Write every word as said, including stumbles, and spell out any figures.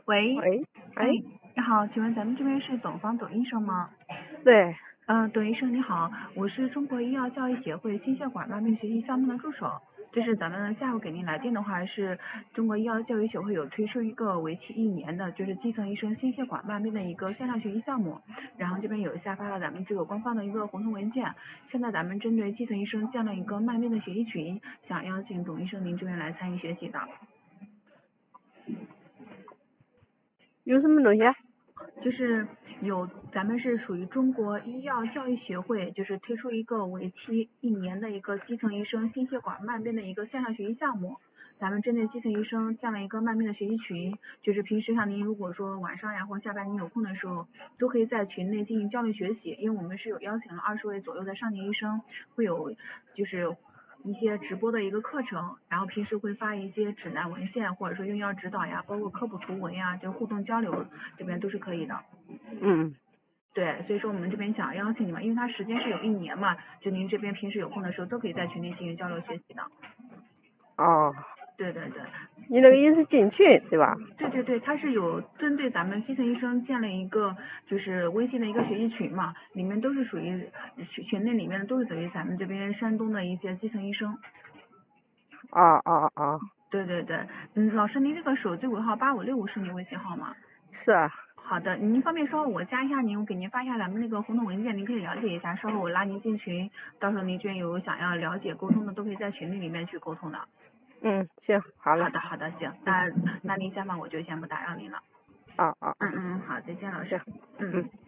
喂， 喂， 哎， 哎， 你好，请问咱们这边是董方董医生吗？ 对， 嗯，董医生你好，我是中国医药教育协会心血管慢病学习项目的助手。就是咱们下午给您来电的话，是中国医药教育协会有推出一个为期一年的，就是基层医生心血管慢病的一个线上学习项目，然后这边有下发了咱们这个官方的一个合同文件。现在咱们针对基层医生建了一个慢病的学习群，想邀请董医生您这边来参与学习的。 有什么东西啊？ 就是有咱们是属于中国医药教育协会，就是推出一个为期一年的一个基层医生心血管慢病的一个线上学习项目。咱们针对基层医生建了一个慢病的学习群，就是平时像您如果说晚上呀或下班您有空的时候，都可以在群内进行交流学习。因为我们是有邀请了二十位左右的上级医生，会有就是一些直播的一个课程，然后平时会发一些指南文献，或者说用药指导呀，包括科普图文呀，就互动交流，这边都是可以的。 嗯， 对，所以说我们这边想邀请你们，因为它时间是有一年嘛，就您这边平时有空的时候都可以在群里进行交流学习的。 哦， 对对对， 你那个也是进群对吧？ 对对对，它是有针对咱们基层医生建了一个就是微信的一个学习群嘛，里面都是属于群群内里面的都是属于咱们这边山东的一些基层医生。 哦哦哦， 对对对，嗯，老师您这个手机尾号八五六五是您微信号吗？ 是啊， 好的，您方便稍后我加一下您，我给您发一下咱们那个合同文件，您可以了解一下，稍后我拉您进群，到时候您这边有想要了解沟通的，都可以在群里里面去沟通的。 嗯，行，好嘞， 好的好的，行， 嗯那那您下班我就先不打扰您了。 啊啊啊， 嗯嗯，好，再见老师。 行， 嗯。 嗯。